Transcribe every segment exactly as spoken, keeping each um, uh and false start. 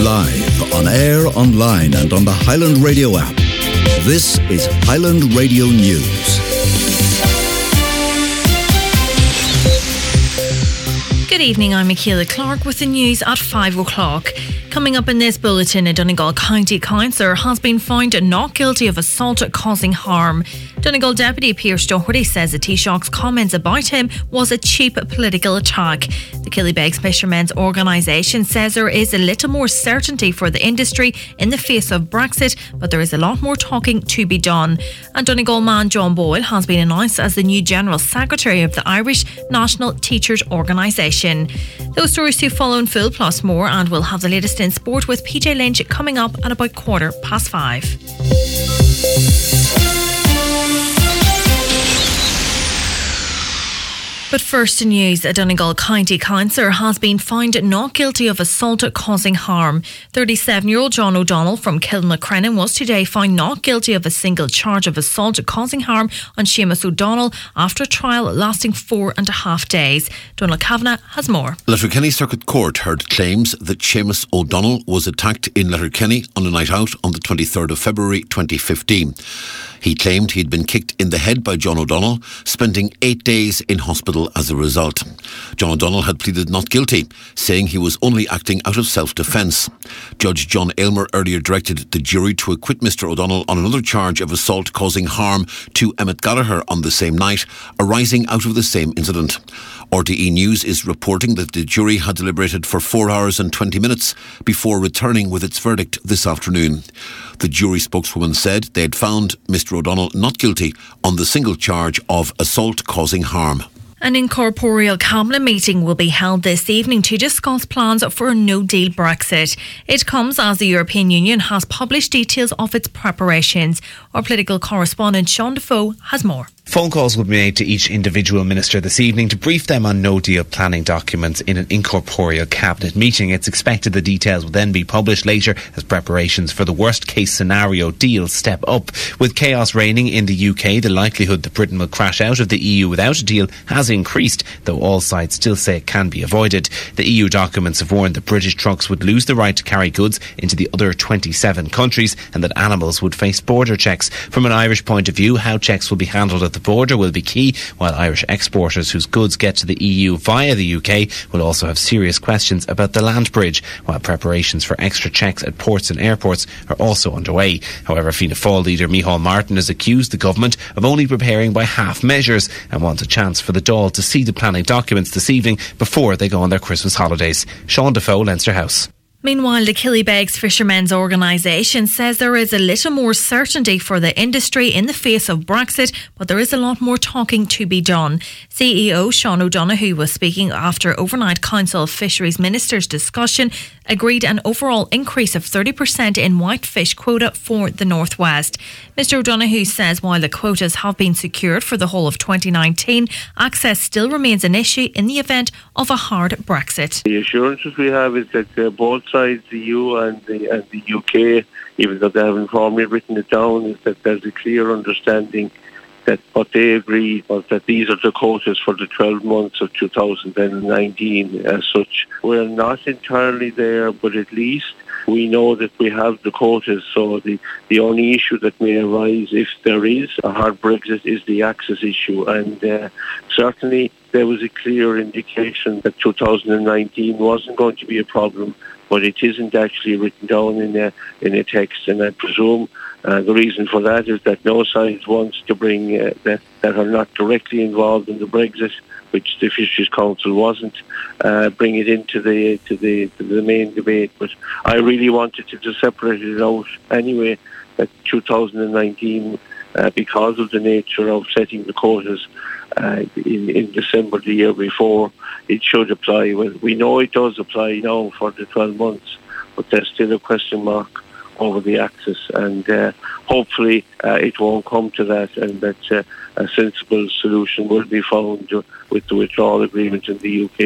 Live, on air, online and on the Highland Radio app. This is Highland Radio News. Good evening, I'm Michaela Clark with the news at five o'clock. Coming up in this bulletin, a Donegal County councillor has been found not guilty of assault causing harm. Donegal Deputy Pearse Doherty says the Taoiseach's comments about him was a cheap political attack. The Killybegs Fishermen's Organisation says there is a little more certainty for the industry in the face of Brexit, but there is a lot more talking to be done. And Donegal man John Boyle has been announced as the new General Secretary of the Irish National Teachers Organisation. Those stories to follow in full, plus more, and we'll have the latest in sport with P J Lynch coming up at about quarter past five. But first in news, a Donegal County councillor has been found not guilty of assault causing harm. thirty-seven-year-old John O'Donnell from Kilmacrennan was today found not guilty of a single charge of assault causing harm on Seamus O'Donnell after a trial lasting four and a half days. Donald Kavanagh has more. Letterkenny Circuit Court heard claims that Seamus O'Donnell was attacked in Letterkenny on a night out on the twenty-third of February twenty fifteen. He claimed he'd been kicked in the head by John O'Donnell, spending eight days in hospital as a result. John O'Donnell had pleaded not guilty, saying he was only acting out of self-defence. Judge John Aylmer earlier directed the jury to acquit Mr O'Donnell on another charge of assault causing harm to Emmett Gallagher on the same night, arising out of the same incident. R T E News is reporting that the jury had deliberated for four hours and twenty minutes before returning with its verdict this afternoon. The jury spokeswoman said they had found Mr O'Donnell not guilty on the single charge of assault causing harm. An incorporeal cabinet meeting will be held this evening to discuss plans for a no-deal Brexit. It comes as the European Union has published details of its preparations. Our political correspondent Sean Defoe has more. Phone calls will be made to each individual minister this evening to brief them on no-deal planning documents in an incorporeal cabinet meeting. It's expected the details will then be published later as preparations for the worst-case scenario deal step up. With chaos reigning in the U K, the likelihood that Britain will crash out of the E U without a deal has increased, though all sides still say it can be avoided. The E U documents have warned that British trucks would lose the right to carry goods into the other twenty-seven countries and that animals would face border checks. From an Irish point of view, how checks will be handled at the border will be key, while Irish exporters whose goods get to the E U via the U K will also have serious questions about the land bridge, while preparations for extra checks at ports and airports are also underway. However, Fianna Fáil leader Micheál Martin has accused the government of only preparing by half measures and wants a chance for the Dáil to see the planning documents this evening before they go on their Christmas holidays. Sean Defoe, Leinster House. Meanwhile, the Killybegs Fishermen's Organisation says there is a little more certainty for the industry in the face of Brexit, but there is a lot more talking to be done. C E O Sean O'Donoghue was speaking after overnight Council of Fisheries Ministers discussion agreed an overall increase of thirty percent in whitefish quota for the North West. Mr O'Donoghue says while the quotas have been secured for the whole of twenty nineteen, access still remains an issue in the event of a hard Brexit. The assurances we have is that uh, both sides, the E U and the, and the U K, even though they haven't formally written it down, is that there's a clear understanding that what they agreed was that these are the quotas for the twelve months of two thousand nineteen as such. We're not entirely there, but at least we know that we have the quotas, so the, the only issue that may arise if there is a hard Brexit is the access issue, and uh, certainly there was a clear indication that two thousand nineteen wasn't going to be a problem, but it isn't actually written down in a, in a text, and I presume uh, the reason for that is that no side wants to bring uh, that, that are not directly involved in the Brexit, which the Fisheries Council wasn't, uh, bring it into the to the to the main debate. But I really wanted to just separate it out anyway, that two thousand nineteen, uh, because of the nature of setting the quotas uh, in, in December the year before, it should apply. Well, we know it does apply now for the twelve months, but there's still a question mark over the access, and uh, hopefully uh, it won't come to that, and that uh, a sensible solution will be found with the withdrawal agreement in the U K.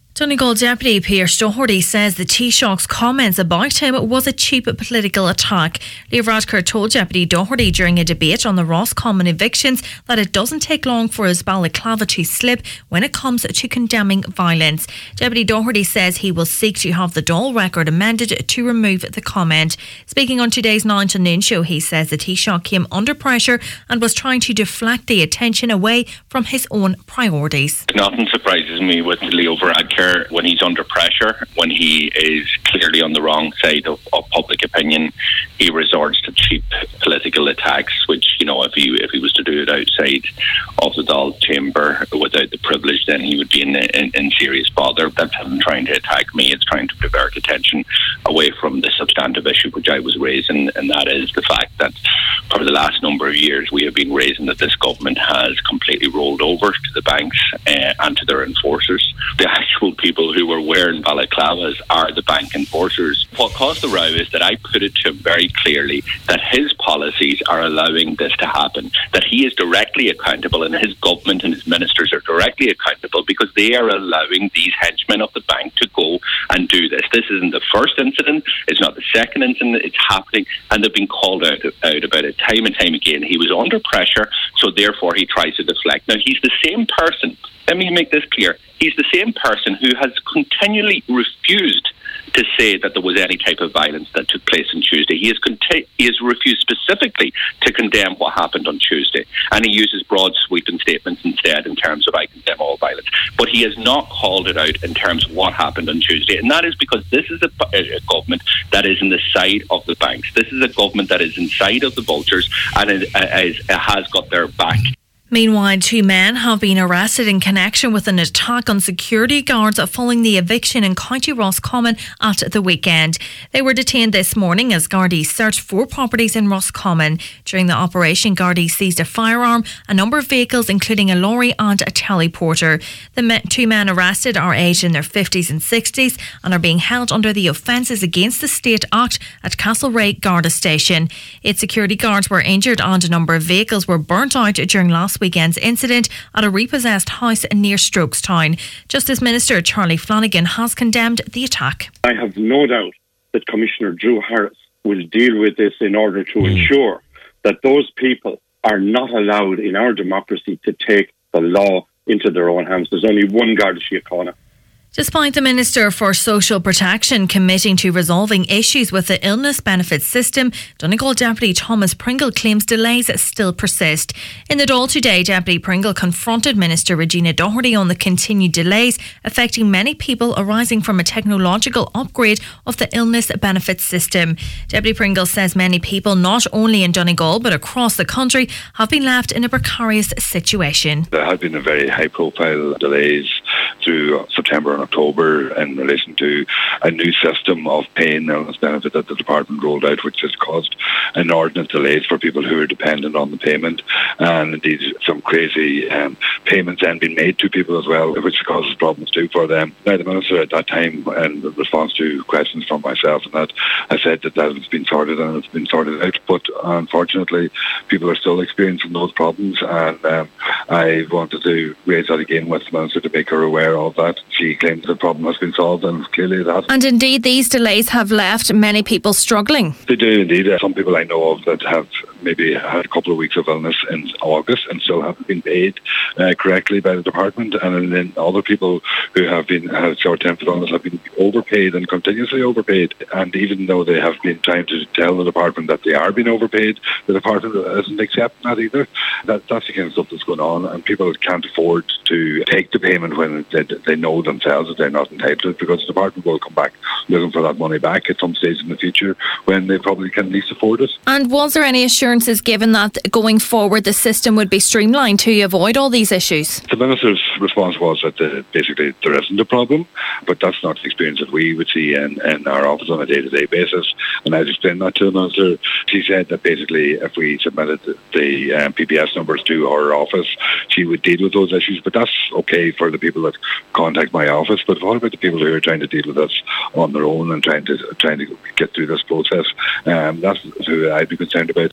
Donegal Deputy Pierce Doherty says the Taoiseach's comments about him was a cheap political attack. Leo Varadkar told Deputy Doherty during a debate on the Roscommon evictions that it doesn't take long for his balaclava to slip when it comes to condemning violence. Deputy Doherty says he will seek to have the Dáil record amended to remove the comment. Speaking on today's nine to noon show, he says the Taoiseach came under pressure and was trying to deflect the attention away from his own priorities. Nothing surprises me with Leo Varadkar when he's under pressure, when he is clearly on the wrong side of, of public opinion. He resorts to cheap political attacks, which, you know, if he if he was to do it outside of the Dáil chamber without the privilege, then he would be in, in, in serious bother. That's him trying to attack me. It's trying to divert attention away from the substantive issue which I was raising, and that is the fact that for the last number of years we have been raising that this government has completely rolled over to the banks uh, and to their enforcers. The actual people who were wearing balaclavas are the bank enforcers. What caused the row is that I put it to him very clearly that his policies are allowing this to happen, that he is directly accountable and his government and his ministers are directly accountable because they are allowing these henchmen of the bank to go and do this. This isn't the first incident, it's not the second incident, it's happening, and they've been called out, out about it time and time again. He was under pressure, so therefore he tries to deflect. Now, he's the same person, let me make this clear, he's the same person who has continually refused to say that there was any type of violence that took place on Tuesday. He has, conti- he has refused specifically to condemn what happened on Tuesday, and he uses broad sweeping statements instead in terms of I condemn all violence. But he has not called it out in terms of what happened on Tuesday, and that is because this is a, a government that is in the side of the banks. This is a government that is inside of the vultures and it, it, it has got their back. Meanwhile, two men have been arrested in connection with an attack on security guards following the eviction in County Roscommon at the weekend. They were detained this morning as Gardaí searched four properties in Roscommon. During the operation, Gardaí seized a firearm, a number of vehicles including a lorry and a teleporter. The me- two men arrested are aged in their fifties and sixties and are being held under the Offences Against the State Act at Castlereagh Garda Station. Eight security guards were injured and a number of vehicles were burnt out during last weekend's incident at a repossessed house near Strokestown. Justice Minister Charlie Flanagan has condemned the attack. I have no doubt that Commissioner Drew Harris will deal with this in order to mm. ensure that those people are not allowed in our democracy to take the law into their own hands. There's only one Garda Síochána. Despite the Minister for Social Protection committing to resolving issues with the illness benefits system, Donegal Deputy Thomas Pringle claims delays still persist. In the Dáil today, Deputy Pringle confronted Minister Regina Doherty on the continued delays affecting many people arising from a technological upgrade of the illness benefits system. Deputy Pringle says many people, not only in Donegal but across the country, have been left in a precarious situation. There have been a very high-profile delays through September and October in relation to a new system of paying illness benefit that the department rolled out, which has caused inordinate delays for people who are dependent on the payment, and indeed some crazy um, payments then being made to people as well, which causes problems too for them. Now, the Minister at that time, in response to questions from myself and that, I said that that has been sorted and it's been sorted out, but unfortunately people are still experiencing those problems, and um, I wanted to raise that again with the Minister to make her aware of that. She claims the problem has been solved, and clearly it has. And indeed, these delays have left many people struggling. They do indeed. Uh, some people I know of that have maybe had a couple of weeks of illness in August and still haven't been paid uh, correctly by the department, and then other people who have been had short-term illness have been overpaid and continuously overpaid. And even though they have been trying to tell the department that they are being overpaid, the department isn't accepting that either. That, that's the kind of stuff that's going on, and people can't afford to take the payment when they, they know themselves that they're not entitled to it, because the department will come back looking for that money back at some stage in the future when they probably can least afford it. And was there any assurances given that going forward the system would be streamlined to avoid all these issues? The Minister's response was that the, basically there isn't a problem, but that's not the experience that we would see in, in our office on a day-to-day basis. And I've explained that to the Minister. She said that basically if we submitted the, the um, P P S numbers to her office, she would deal with those issues. But that's okay for the people that contact my office. But what about the people who are trying to deal with this on their own and trying to trying to get through this process? Um, that's who I'd be concerned about.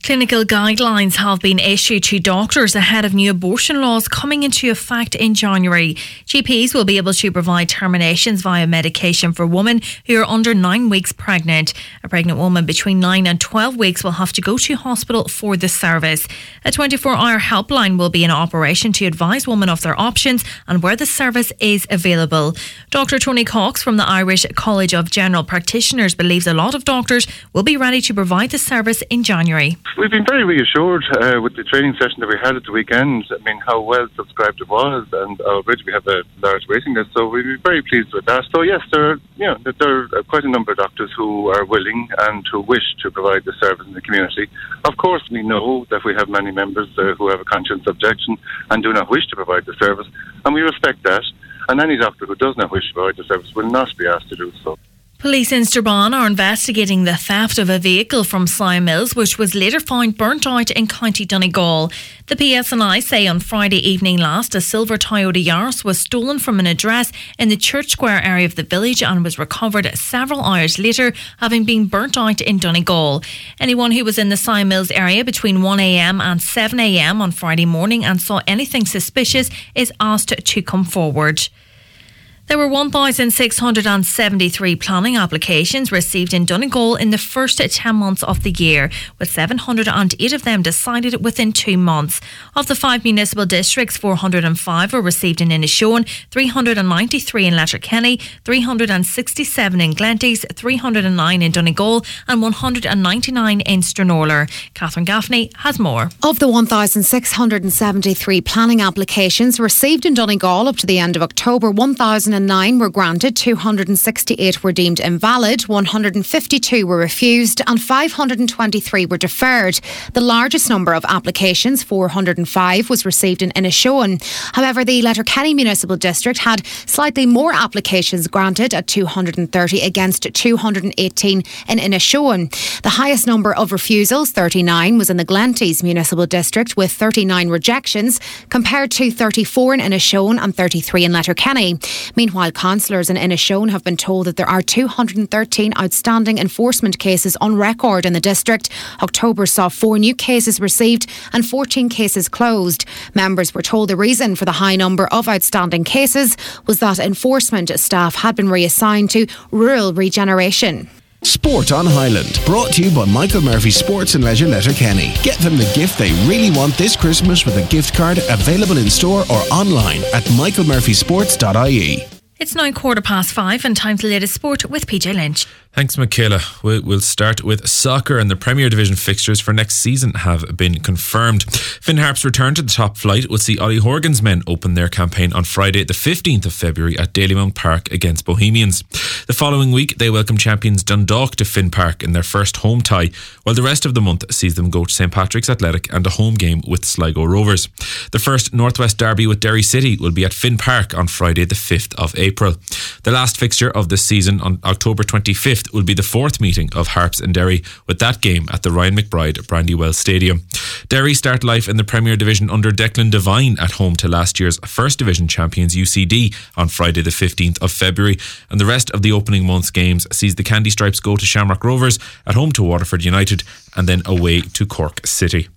Clinical guidelines have been issued to doctors ahead of new abortion laws coming into effect in January. G Ps will be able to provide terminations via medication for women who are under nine weeks pregnant. A pregnant woman between nine and twelve weeks will have to go to hospital for the service. A twenty-four hour helpline will be in operation to advise women of their options and where the service is available. Doctor Tony Cox from the Irish College of General Practitioners believes a lot of doctors will be ready to provide the service in January. We've been very reassured uh, with the training session that we had at the weekend. I mean, how well subscribed it was, and already we have a large waiting list, so we've been very pleased with that. So yes, there are, you know, there are quite a number of doctors who are willing and who wish to provide the service in the community. Of course, we know that we have many members uh, who have a conscience objection and do not wish to provide the service, and we respect that. And any doctor who does not wish to provide the service will not be asked to do so. Police in Strabane are investigating the theft of a vehicle from Sligo Mills, which was later found burnt out in County Donegal. The P S N I say on Friday evening last, a silver Toyota Yaris was stolen from an address in the Church Square area of the village and was recovered several hours later, having been burnt out in Donegal. Anyone who was in the Sligo Mills area between one a m and seven a m on Friday morning and saw anything suspicious is asked to come forward. There were one thousand six hundred seventy-three planning applications received in Donegal in the first ten months of the year, with seven hundred eight of them decided within two months. Of the five municipal districts, four hundred five were received in Inishowen, three hundred ninety-three in Letterkenny, three hundred sixty-seven in Glenties, three hundred nine in Donegal and one hundred ninety-nine in Stranorlar. Catherine Gaffney has more. Of the one thousand six hundred seventy-three planning applications received in Donegal up to the end of October, one thousand nine were granted, two hundred sixty-eight were deemed invalid, one hundred fifty-two were refused and five hundred twenty-three were deferred. The largest number of applications, four hundred five, was received in Inishowen. However, the Letterkenny Municipal District had slightly more applications granted at two hundred thirty against two hundred eighteen in Inishowen. The highest number of refusals, thirty-nine, was in the Glenties Municipal District with thirty-nine rejections compared to thirty-four in Inishowen and thirty-three in Letterkenny. Meanwhile, councillors in Inishowen have been told that there are two hundred thirteen outstanding enforcement cases on record in the district. October saw four new cases received and fourteen cases closed. Members were told the reason for the high number of outstanding cases was that enforcement staff had been reassigned to rural regeneration. Sport on Highland, brought to you by Michael Murphy Sports and Leisure Letterkenny. Get them the gift they really want this Christmas with a gift card available in store or online at michael murphy sports dot I E. It's now quarter past five and time for the latest sport with P J Lynch. Thanks, Michaela. We'll start with soccer, and the Premier Division fixtures for next season have been confirmed. Finn Harp's return to the top flight will see Ollie Horgan's men open their campaign on Friday the fifteenth of February at Dalymount Park against Bohemians. The following week they welcome champions Dundalk to Finn Park in their first home tie, while the rest of the month sees them go to St Patrick's Athletic and a home game with Sligo Rovers. The first Northwest derby with Derry City will be at Finn Park on Friday the fifth of April. The last fixture of the season on October twenty-fifth will be the fourth meeting of Harps and Derry, with that game at the Ryan McBride Brandywell Stadium. Derry start life in the Premier Division under Declan Devine at home to last year's First Division champions U C D on Friday the fifteenth of February, and the rest of the opening month's games sees the Candy Stripes go to Shamrock Rovers, at home to Waterford United and then away to Cork City.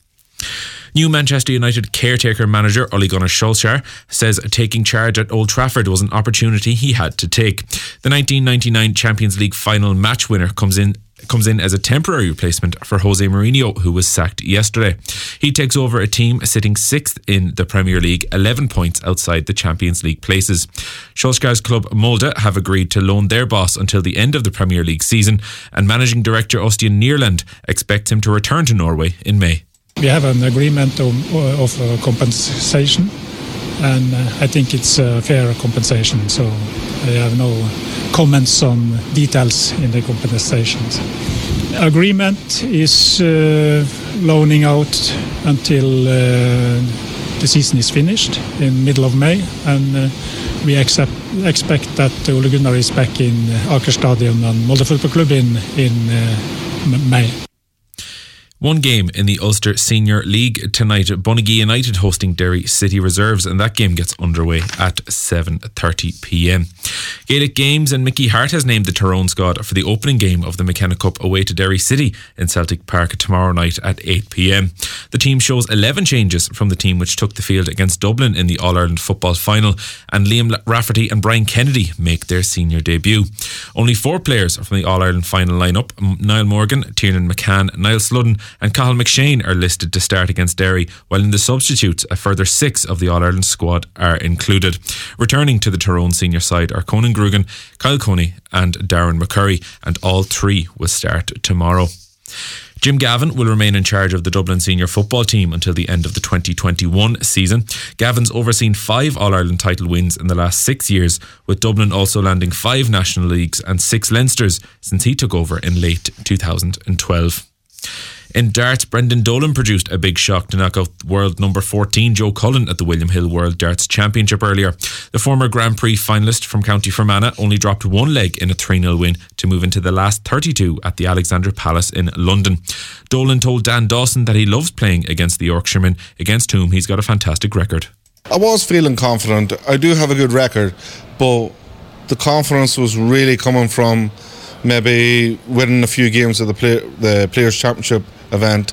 New Manchester United caretaker manager Ole Gunnar Solskjaer says taking charge at Old Trafford was an opportunity he had to take. The nineteen ninety-nine Champions League final match winner comes in comes in as a temporary replacement for Jose Mourinho, who was sacked yesterday. He takes over a team sitting sixth in the Premier League, eleven points outside the Champions League places. Solskjaer's club Molde have agreed to loan their boss until the end of the Premier League season, and managing director Øystein Nierland expects him to return to Norway in May. We have an agreement of, of uh, compensation, and uh, I think it's a fair compensation, so I have no comments on details in the compensation. Agreement is uh, loaning out until uh, the season is finished in middle of May, and uh, we accept, expect that Ole Gunnar is back in Aker Stadion and Molde Football Club in, in uh, May. One game in the Ulster Senior League tonight. Bunagee United hosting Derry City Reserves, and that game gets underway at seven thirty p m. Gaelic Games and Mickey Hart has named the Tyrone squad for the opening game of the McKenna Cup away to Derry City in Celtic Park tomorrow night at eight p m. The team shows eleven changes from the team which took the field against Dublin in the All-Ireland football final, and Liam Rafferty and Brian Kennedy make their senior debut. Only four players from the All-Ireland final lineup, Niall Morgan, Tiernan McCann, Niall Sludden and Cathal McShane, are listed to start against Derry, while in the substitutes a further six of the All-Ireland squad are included. Returning to the Tyrone senior side are Conan Grugan, Kyle Coney and Darren McCurry, and all three will start tomorrow. Jim Gavin will remain in charge of the Dublin senior football team until the end of the twenty twenty-one season. Gavin's overseen five All-Ireland title wins in the last six years, with Dublin also landing five National Leagues and six Leinsters since he took over in late two thousand twelve. In darts, Brendan Dolan produced a big shock to knock out world number fourteen Joe Cullen at the William Hill World Darts Championship earlier. The former Grand Prix finalist from County Fermanagh only dropped one leg in a three nil win to move into the last thirty-two at the Alexandra Palace in London. Dolan told Dan Dawson that he loves playing against the Yorkshireman, against whom he's got a fantastic record. I was feeling confident. I do have a good record, but the confidence was really coming from maybe winning a few games of the play, the Players' Championship event,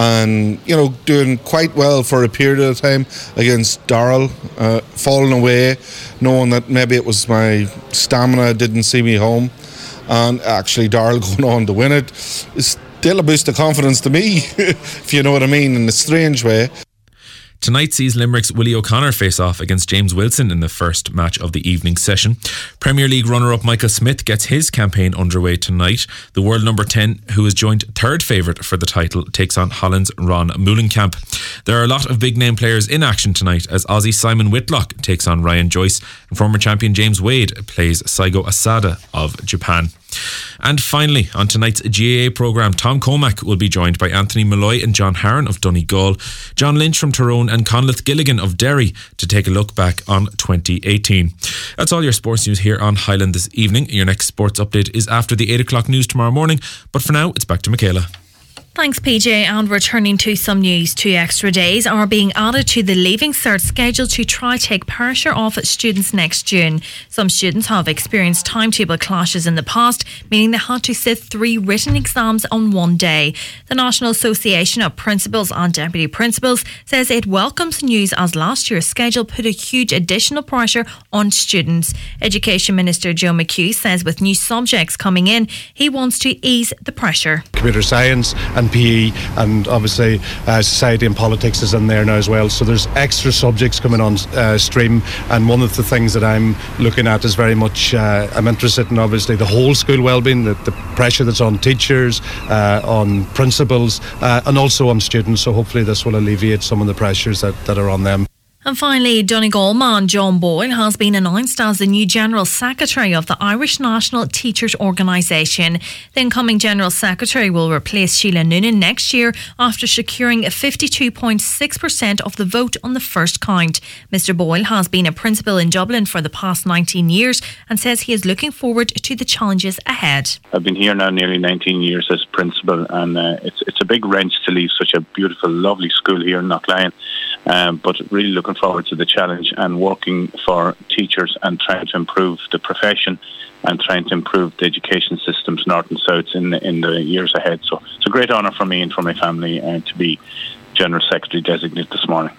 and you know, doing quite well for a period of time against Darrell, uh, falling away, knowing that maybe it was my stamina didn't see me home, and actually Darrell going on to win it is still a boost of confidence to me, if you know what I mean, in a strange way. Tonight sees Limerick's Willie O'Connor face off against James Wilson in the first match of the evening session. Premier League runner-up Michael Smith gets his campaign underway tonight. The world number ten, who is joint third favourite for the title, takes on Holland's Ron Moulenkamp. There are a lot of big-name players in action tonight as Aussie Simon Whitlock takes on Ryan Joyce and former champion James Wade plays Saigo Asada of Japan. And finally, on tonight's G A A programme, Tom Comack will be joined by Anthony Malloy and John Harron of Donegal, John Lynch from Tyrone and Conleth Gilligan of Derry to take a look back on twenty eighteen. That's all your sports news here on Highland this evening. Your next sports update is after the eight o'clock news tomorrow morning, but for now it's back to Michaela. Thanks, P J. And returning to some news, two extra days are being added to the Leaving Cert schedule to try take pressure off students next June. Some students have experienced timetable clashes in the past, meaning they had to sit three written exams on one day. The National Association of Principals and Deputy Principals says it welcomes news as last year's schedule put a huge additional pressure on students. Education Minister Joe McHugh says with new subjects coming in, he wants to ease the pressure. Computer science and P E, and obviously uh, society and politics is in there now as well, so there's extra subjects coming on uh, stream, and one of the things that I'm looking at is very much uh, I'm interested in obviously the whole school wellbeing, the, the pressure that's on teachers, uh, on principals uh, and also on students, so hopefully this will alleviate some of the pressures that, that are on them. And finally, Donegal man John Boyle has been announced as the new General Secretary of the Irish National Teachers Organisation. The incoming General Secretary will replace Sheila Noonan next year after securing fifty-two point six percent of the vote on the first count. Mister Boyle has been a principal in Dublin for the past nineteen years and says he is looking forward to the challenges ahead. I've been here now nearly nineteen years as principal, and uh, it's, it's a big wrench to leave such a beautiful, lovely school here in Knocklion. Um, but really looking forward to the challenge and working for teachers and trying to improve the profession and trying to improve the education systems north and south in the, in the years ahead. So it's a great honour for me and for my family uh, to be General Secretary designate this morning.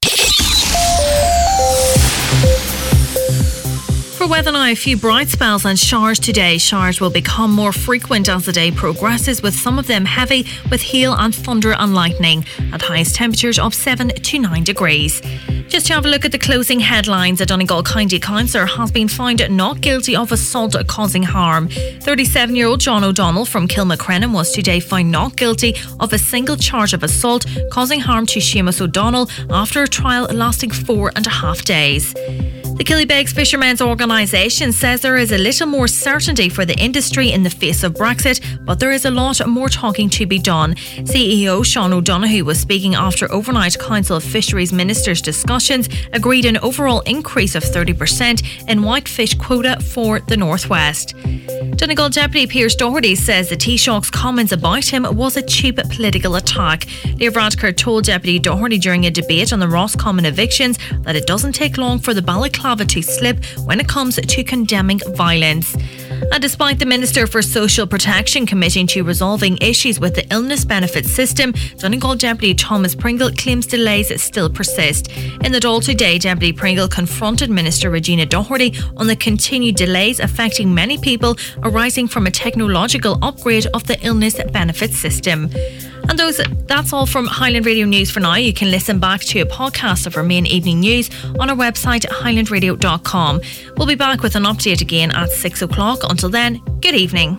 For weather now, a few bright spells and showers today. Showers will become more frequent as the day progresses, with some of them heavy with hail and thunder and lightning at highest temperatures of seven to nine degrees. Just to have a look at the closing headlines, a Donegal County councillor has been found not guilty of assault causing harm. thirty-seven-year-old John O'Donnell from Kilmacrennan was today found not guilty of a single charge of assault causing harm to Seamus O'Donnell after a trial lasting four and a half days. The Killybegs Fishermen's Organisation says there is a little more certainty for the industry in the face of Brexit, but there is a lot more talking to be done. C E O Sean O'Donoghue was speaking after overnight Council of Fisheries Ministers discussions agreed an overall increase of thirty percent in whitefish quota for the Northwest. Donegal Deputy Piers Doherty says the Taoiseach's comments about him was a cheap political attack. Leo Varadkar told Deputy Doherty during a debate on the Roscommon evictions that it doesn't take long for the balaclava to slip when it comes to condemning violence. And despite the Minister for Social Protection committing to resolving issues with the illness benefit system, Donegal Deputy Thomas Pringle claims delays still persist. In the Dáil today, Deputy Pringle confronted Minister Regina Doherty on the continued delays affecting many people arising from a technological upgrade of the illness benefit system. And those that's all from Highland Radio News for now. You can listen back to a podcast of our main evening news on our website highland radio dot com. We'll be back with an update again at six o'clock. Until then, good evening.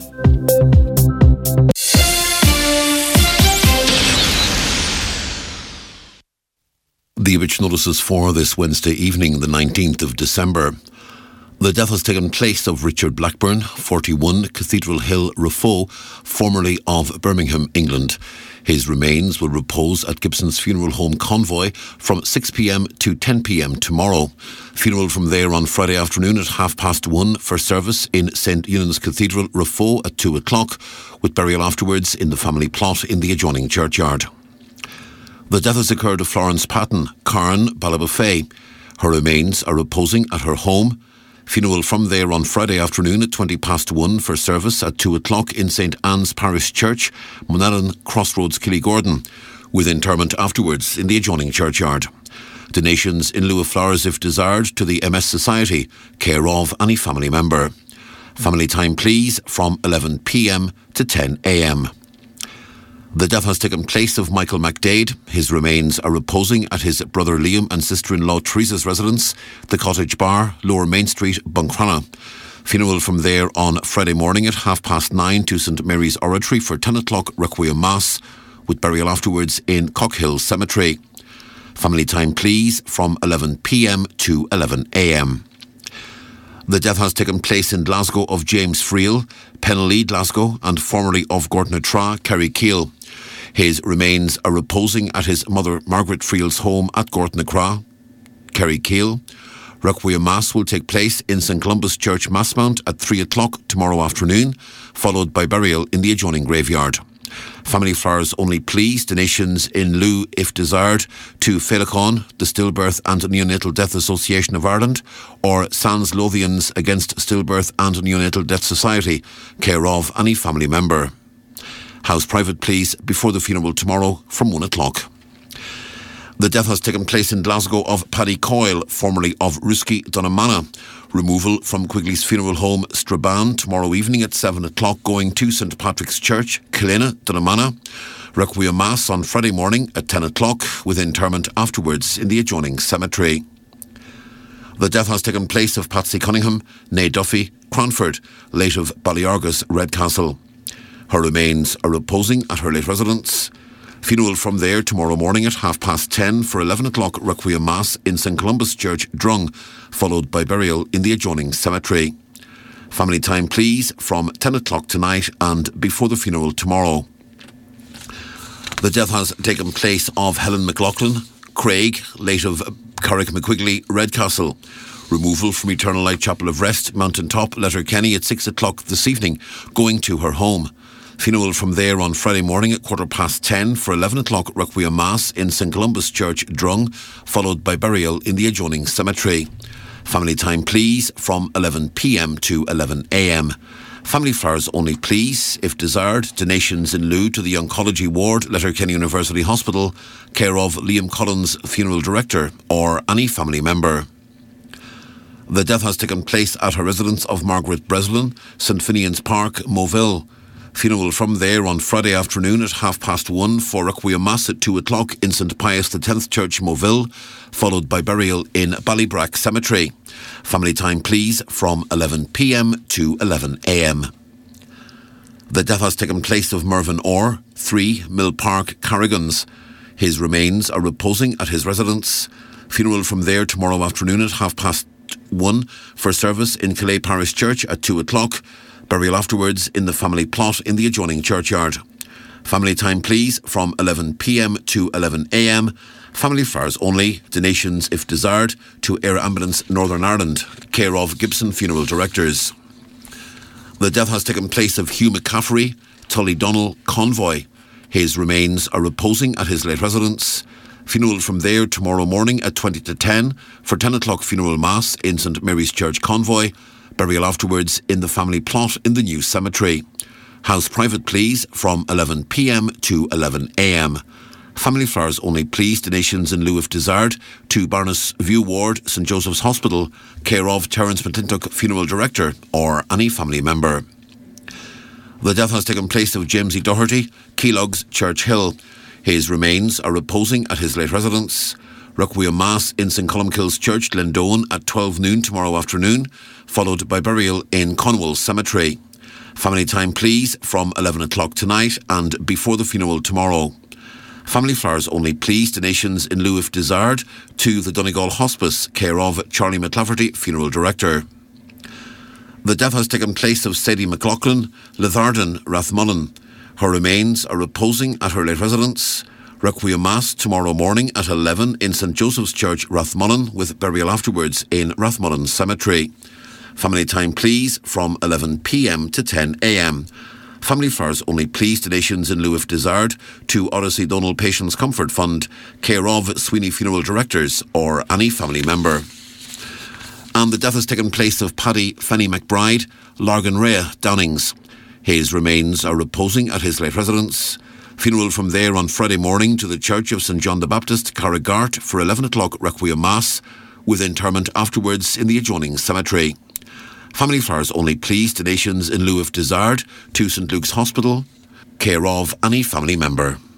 The eviction notices for this Wednesday evening, the nineteenth of December. The death has taken place of Richard Blackburn, forty-one, Cathedral Hill, Rafo, formerly of Birmingham, England. His remains will repose at Gibson's Funeral Home Convoy from six p.m. to ten p.m. tomorrow. Funeral from there on Friday afternoon at half past one for service in Saint Eunan's Cathedral, Rafo at two o'clock, with burial afterwards in the family plot in the adjoining churchyard. The death has occurred to Florence Patton, Carn, Ballabafay. Her remains are reposing at her home. Funeral from there on Friday afternoon at twenty past one for service at two o'clock in Saint Anne's Parish Church, Monaghan Crossroads, Killygordon, with interment afterwards in the adjoining churchyard. Donations in lieu of flowers if desired to the M S Society, care of any family member. Family time please from eleven p.m. to ten a.m. The death has taken place of Michael McDade. His remains are reposing at his brother Liam and sister-in-law Teresa's residence, the Cottage Bar, Lower Main Street, Buncrana. Funeral from there on Friday morning at half past nine to St Mary's Oratory for ten o'clock Requiem Mass, with burial afterwards in Cockhill Cemetery. Family time please from eleven p.m. to eleven a.m. The death has taken place in Glasgow of James Friel, Penlee, Glasgow, and formerly of Gortnatragh, Kerry Keel. His remains are reposing at his mother Margaret Friel's home at Gortnatragh, Kerry Keel. Requiem Mass will take place in St Columbus Church Massmount at three o'clock tomorrow afternoon, followed by burial in the adjoining graveyard. Family flowers only please, donations in lieu if desired to Féileacáin, the Stillbirth and Neonatal Death Association of Ireland, or Sans Lothians Against Stillbirth and Neonatal Death Society, care of any family member. House private please before the funeral tomorrow from one o'clock. The death has taken place in Glasgow of Paddy Coyle, formerly of Ruski Donamana. Removal from Quigley's Funeral Home, Strabane, tomorrow evening at seven o'clock, going to St Patrick's Church, Killena, Donamana. Requiem Mass on Friday morning at ten o'clock, with interment afterwards in the adjoining cemetery. The death has taken place of Patsy Cunningham, née Duffy, Cranford, late of Ballyargus, Redcastle. Her remains are reposing at her late residence. Funeral from there tomorrow morning at half past ten for eleven o'clock Requiem Mass in St Columbus Church, Drung, followed by burial in the adjoining cemetery. Family time please from ten o'clock tonight and before the funeral tomorrow. The death has taken place of Helen McLaughlin, Craig, late of Carrick McQuigley, Redcastle. Removal from Eternal Light Chapel of Rest, Mountain Top, Letterkenny at six o'clock this evening, going to her home. Funeral from there on Friday morning at quarter past ten for eleven o'clock Requiem Mass in St Columbus Church, Drung, followed by burial in the adjoining cemetery. Family time please from eleven p.m. to eleven a.m. Family flowers only please, if desired, donations in lieu to the Oncology Ward, Letterkenny University Hospital, care of Liam Collins, Funeral Director, or any family member. The death has taken place at her residence of Margaret Breslin, St Finian's Park, Moville. Funeral from there on Friday afternoon at half past one for Requiem Mass at two o'clock in St Pius the tenth Church, Moville, followed by burial in Ballybrack Cemetery. Family time please from eleven p.m. to eleven a.m. The death has taken place of Mervyn Orr, three Mill Park, Carrigans. His remains are reposing at his residence. Funeral from there tomorrow afternoon at half past one for service in Calais Parish Church at two o'clock. Burial afterwards in the family plot in the adjoining churchyard. Family time please from eleven p.m. to eleven a.m. Family flowers only, donations if desired to Air Ambulance Northern Ireland, care of Gibson Funeral Directors. The death has taken place of Hugh McCaffrey, Tullydonnell Convoy. His remains are reposing at his late residence. Funeral from there tomorrow morning at twenty to ten for ten o'clock funeral mass in St Mary's Church Convoy. Burial afterwards in the family plot in the new cemetery. House private please from eleven p.m. to eleven a.m. Family flowers only please donations in lieu if desired to Barnes View Ward, St Joseph's Hospital, care of Terence McClintock, Funeral Director, or any family member. The death has taken place of James E. Doherty, Keelogs, Church Hill. His remains are reposing at his late residence. Requiem Mass in St Columkille's Church, Glendowen at twelve noon tomorrow afternoon, followed by burial in Conwell Cemetery. Family time please from eleven o'clock tonight and before the funeral tomorrow. Family flowers only please donations in lieu if desired to the Donegal Hospice, care of Charlie McLafferty, Funeral Director. The death has taken place of Sadie McLaughlin, Litharden, Rathmullen. Her remains are reposing at her late residence. Requiem Mass tomorrow morning at eleven in St Joseph's Church, Rathmullen, with burial afterwards in Rathmullen Cemetery. Family time please from eleven p.m. to ten a.m. Family flowers only please donations in lieu if desired to Odyssey Donald Patients Comfort Fund, care of Sweeney Funeral Directors or any family member. And the death has taken place of Paddy Fenny McBride, Largan Rea, Downings. His remains are reposing at his late residence. Funeral from there on Friday morning to the Church of St John the Baptist, Carrigart, for eleven o'clock Requiem Mass, with interment afterwards in the adjoining cemetery. Family flowers only please donations in lieu if desired to St Luke's Hospital, care of any family member.